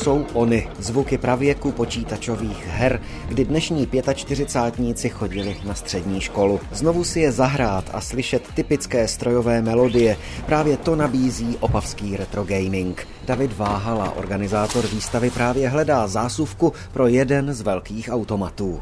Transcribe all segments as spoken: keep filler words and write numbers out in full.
jsou ony, zvuky pravěku počítačových her, kdy dnešní čtyřicátníci chodili na střední školu. Znovu si je zahrát a slyšet typické strojové melodie, právě to nabízí opavský retro gaming. David Váhala, organizátor výstavy, právě hledá zásuvku pro jeden z velkých automatů.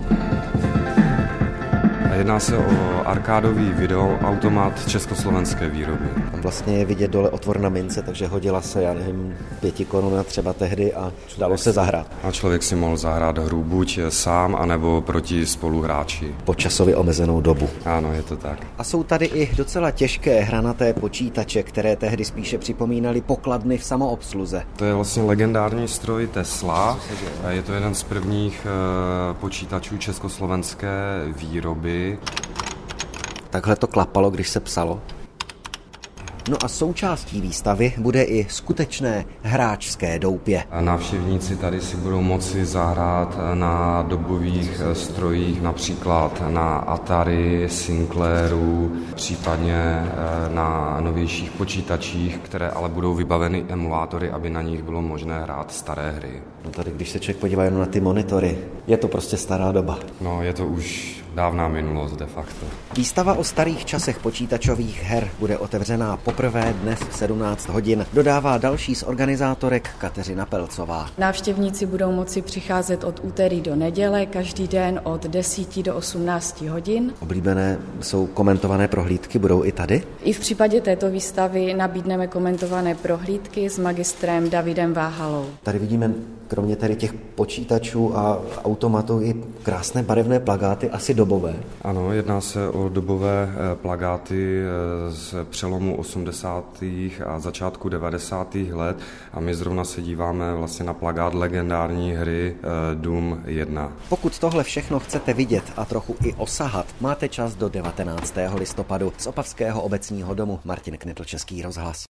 Jedná se o arkádový videoautomat československé výroby. Tam vlastně je vidět dole otvor na mince, takže hodila se, já nevím, pěti koruna třeba tehdy a dalo se zahrát. A člověk si mohl zahrát hru buď sám, anebo proti spoluhráči. Po časově omezenou dobu. Ano, je to tak. A jsou tady i docela těžké hranaté počítače, které tehdy spíše připomínaly pokladny v samoobsluze. To je vlastně legendární stroj Tesla. Je to jeden z prvních počítačů československé výroby. Takhle to klapalo, když se psalo. No a součástí výstavy bude i skutečné hráčské doupě. Návštěvníci tady si budou moci zahrát na dobových strojích, například na Atari, Sinclairu, případně na novějších počítačích, které ale budou vybaveny emulátory, aby na nich bylo možné hrát staré hry. No tady, když se člověk podívá jenom na ty monitory, je to prostě stará doba. No, je to už dávná minulost de facto. Výstava o starých časech počítačových her bude otevřená poprvé dnes v sedmnáct hodin, dodává další z organizátorek Kateřina Pelcová. Návštěvníci budou moci přicházet od úterý do neděle, každý den od deseti do osmnácti hodin. Oblíbené jsou komentované prohlídky, budou i tady? I v případě této výstavy nabídneme komentované prohlídky s magistrem Davidem Váhalou. Tady vidíme kromě tady těch počítačů a automatů i krásné barevné plakáty, asi dobové. Ano, jedná se o dobové plakáty z přelomu osmdesátých a začátku devadesátých let a my zrovna se díváme vlastně na plakát legendární hry Doom jedna. Pokud tohle všechno chcete vidět a trochu i osahat, máte čas do devatenáctého listopadu z Opavského obecního domu. Martin Knitl, Český rozhlas.